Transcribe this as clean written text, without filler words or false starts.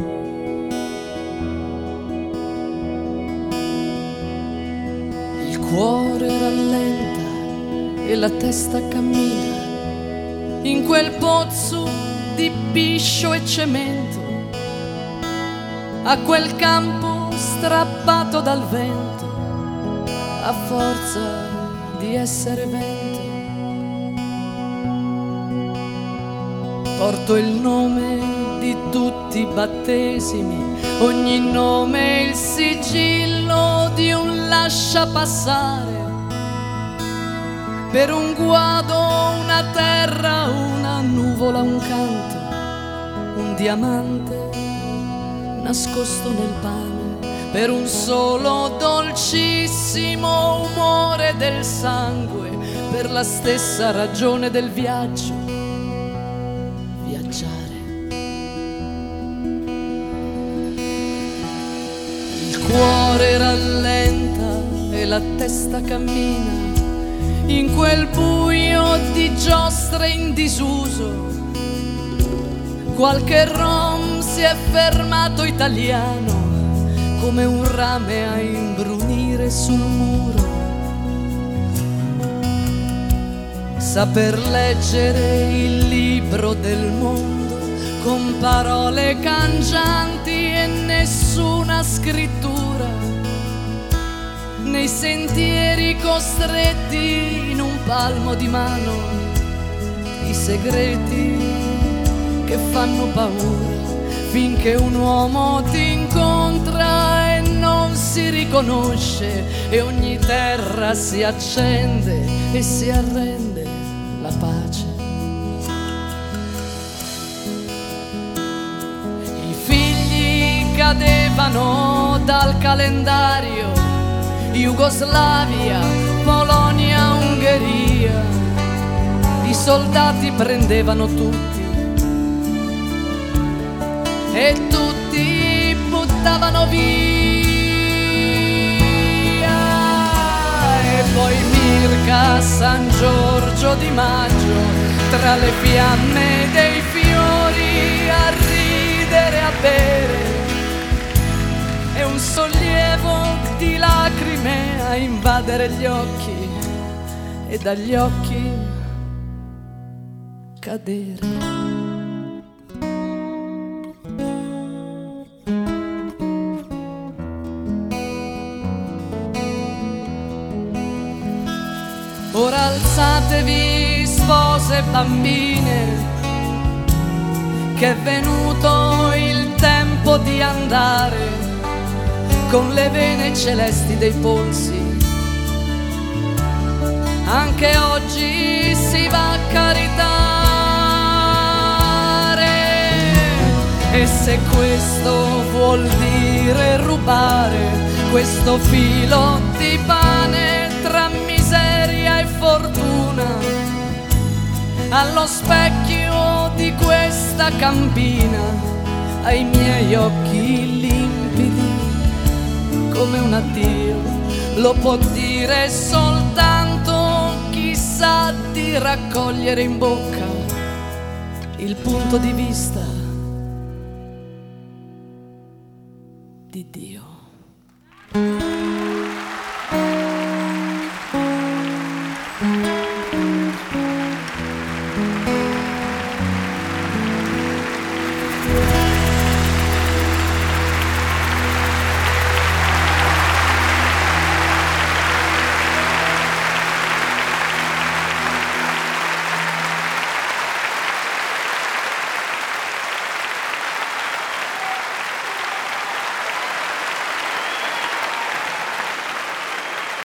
Il cuore rallenta e la testa cammina in quel pozzo di piscio e cemento, a quel campo strappato dal vento, a forza di essere vento. Porto il nome di tutti i battesimi, ogni nome il sigillo di un lascia passare, per un guado, una terra, una nuvola, un canto, un diamante nascosto nel pane, per un solo dolcissimo umore del sangue, per la stessa ragione del viaggio, viaggiare. Il cuore rallenta e la testa cammina in quel buio di giostre in disuso. Qualche rom si è fermato italiano, come un rame a imbrunire sul muro. Saper leggere il libro del mondo con parole cangianti e nessuna scrittura, nei sentieri costretti in un palmo di mano, i segreti che fanno paura, finché un uomo ti incontra e non si riconosce, e ogni terra si accende e si arrende la pace. I figli cadevano dal calendario, Jugoslavia, Polonia, Ungheria, i soldati prendevano tutti e tutti buttavano via, e poi Mirka, San Giorgio di Maggio, tra le fiamme dei fiori, a ridere, a bere, e un sollievo di lacrime a invadere gli occhi, e dagli occhi cadere. Ora alzatevi, spose e bambine, che è venuto il tempo di andare, con le vene celesti dei polsi. Anche oggi si va a caritare, e se questo vuol dire rubare questo filo di pane tra miseria e fortuna, allo specchio di questa campina, ai miei occhi limpidi come un addio, lo può dire soltanto chi sa di raccogliere in bocca il punto di vista di Dio.